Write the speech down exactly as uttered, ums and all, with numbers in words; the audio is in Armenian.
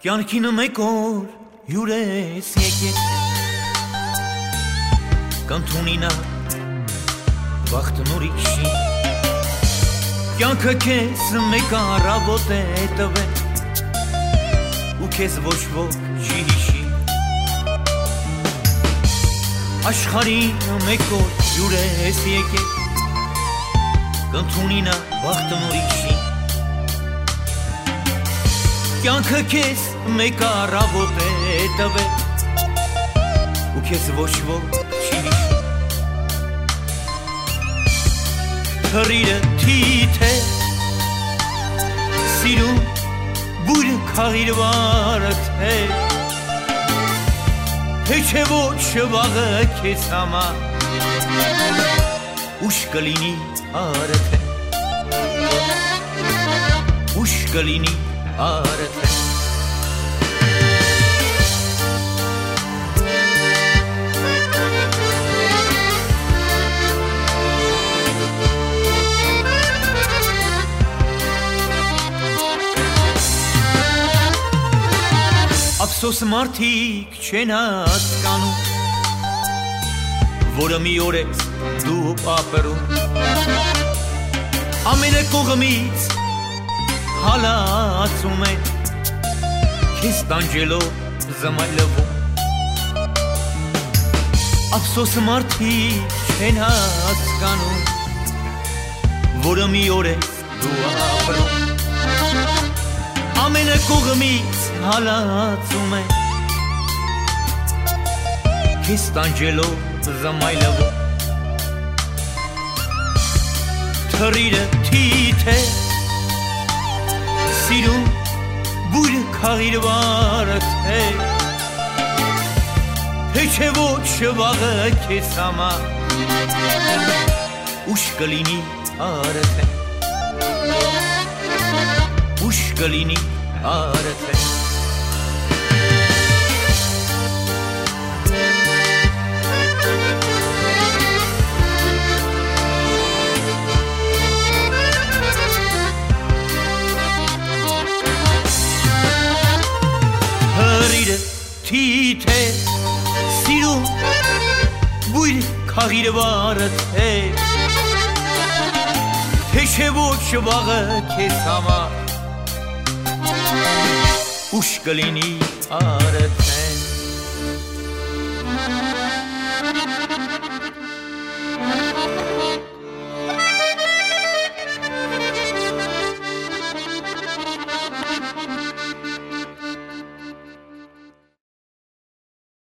Կյանքին մեկ օր հյուրես եկեք Կընդունի նա վախտն ուրիշի Կյանքը քեզ մեկ առավոտ է տվել ու քեզ ոչ ոք չի հիշի Աշխարհին մեկ օր հյուրես եկեք Կընդունի նա վախտն ուրիշի Կյանքը քեզ մեկ առավոտ է տվել ու քեզ ոչ ոք չի հիշի Թռիրը թիթ է սիրուն բույրը քաղիր վարդ է թե չէ ոչ վաղը քեզ համար ուշ կլինի արդ է ուշ կլինի արդ է Ափսոս մարդիկ չեն հասկանում Որը մի օր ես դու ապրում Ամենը կողմից հալածում է Քեզ տանջելով զմայլվում Ափսոս մարդիկ չեն հասկանում Որը մի օր ես դու ապրում Ամենը կողմից հալածում է Քեզ տանջելով զմայլվում Թռիրը թիթ է Սիրուն բույրը քաղիր վարդ է Թե չէ ոչ վաղը քեզ համար ուշ կլինի արդ է ուշ կլինի արդ է Հրիրը թիթ է սիրուն բույր քաղիր վարդ է թե չէ ոչ վաղը քեզ համար ուշ կլինի արդ է